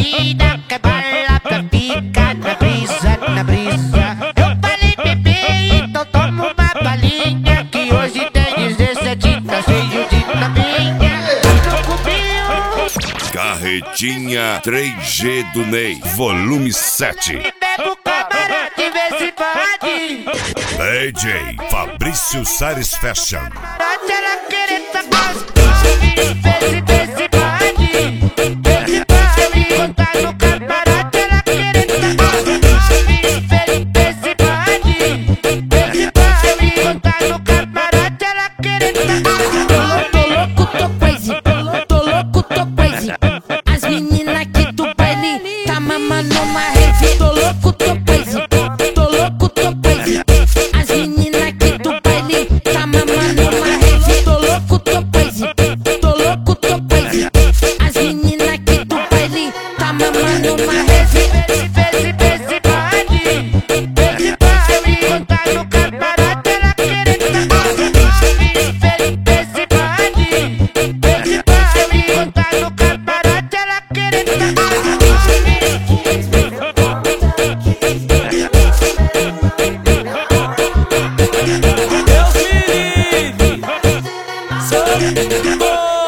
mina quer bala pra ficar na brisa, na brisa. Eu falei, bebê, então toma uma balinha, que hoje tem 17, tá cheio de novinha. Carretinha 3G do Ney, volume 7. Bebo camarada de vez em quando. DJ Fabrício Sares Fashion. Pode ela querer tá gostosa, vez em quando. Vez em quando, tá no camarote, ela querer tá gostosa, vez em quando. Vez em quando, tá no camarote, ela querer tá gostosa. Tô louco, tô crazy, tô louco, tô crazy. As meninas aqui do baile tá mamando uma rave. Tô louco, tô crazy, tô louco, tô crazy. As meninas aqui do baile tá mamando uma rave. Tô louco, tô crazy, tô louco, tô crazy. As meninas aqui do baile tá mamando uma rave. Vez em quando, tá no camarote, ela querer tá gostosa. Vez em quando, tá no camarote, ela querer tá gostosa. Deus me livre, sou